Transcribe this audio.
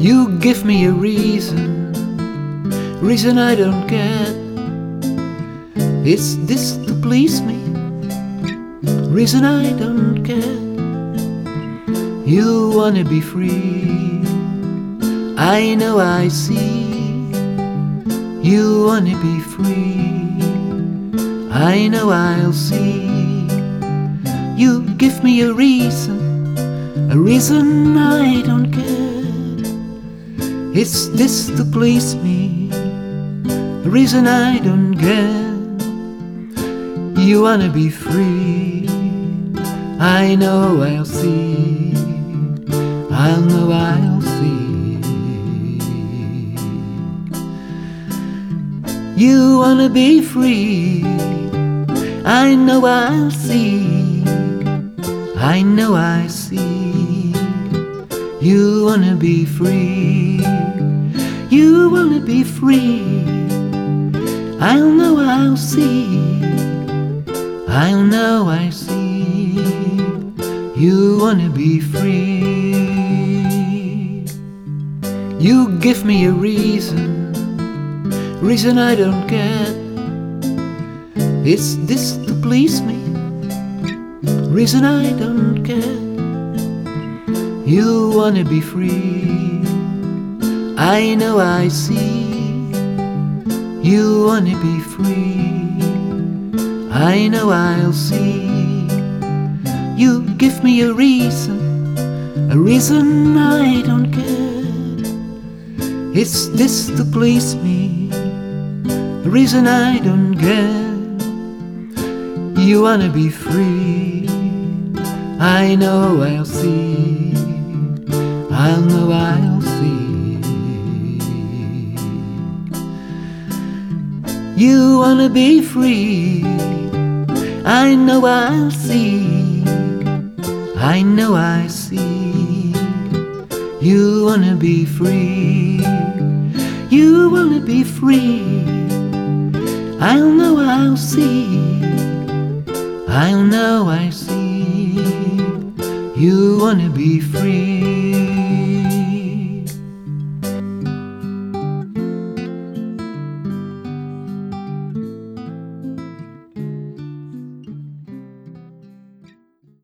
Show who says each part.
Speaker 1: You give me a reason I don't get. Is this to please me? Reason I don't get. You wanna be free, I know I see. You wanna be free, I know I'll see. You give me a reason I don't get. Is this to please me? A reason I don't get. You wanna be free, I know I'll see. I'll know I'll see. You wanna be free, I know I'll see. I know I see. You wanna be free, you wanna be free. I'll know I'll see. I'll know I see. You wanna be free. You give me a reason I don't get. Is this to please me? Reason I don't get. You wanna be free, I know I see. You wanna be free, I know I'll see. You give me a reason I don't get. Is this to please me? A reason I don't get. You wanna be free, I know I'll see. I'll know I'll see. You wanna be free, I know I'll see. I know I see. You wanna be free, you wanna be free. I'll know I'll see. I'll know I see. You wanna be free.